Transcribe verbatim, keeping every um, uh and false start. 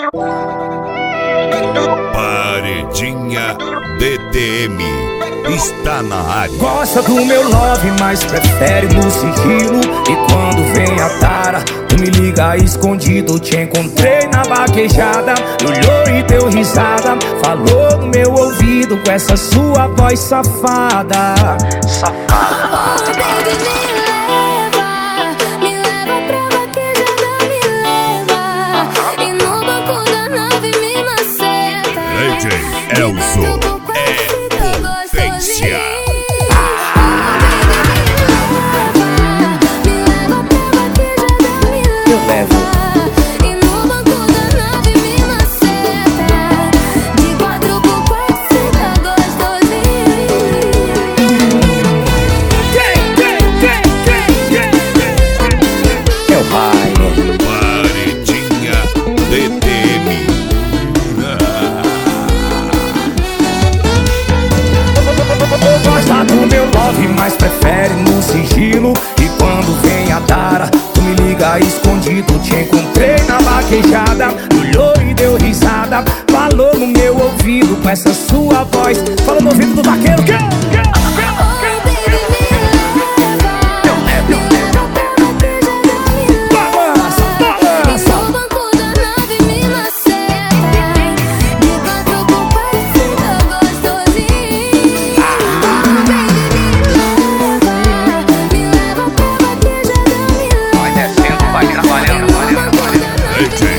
Paredinha D T M está na área. Gosta do meu love, mas prefere no sigilo. E quando vem a tara, tu me liga escondido. Te encontrei na vaquejada, olhou e deu risada. Falou no meu ouvido com essa sua voz safada. Safada. Oh, baby, me leva, me leva pra vaquejada, me leva. E no banco da nave me maceta. D J Elzo é potência. Eu levo. E no banco da nave me maceta. De quatro por quatro fica gostosinho. Quem, quem, quem, quem, quem, quem? É o baile. Paredinha D T M. Gosta do meu love, mas prefere no sigilo. E quando vem a tara, tu me liga escondido. Te encontrei na vaquejada, olhou e deu risada. Falou no meu ouvido com essa sua voz. Falou no ouvido do vaqueiro que eu, que eu, que eu, que eu, que eu, que eu. Eu levo, eu levo. Balança, balança. No banco da nave me maceta. De quatro por quatro fica gostosinho. Me leva pra vaquejada, me leva. Vai descendo, vai trabalhando, vai trabalhando. D J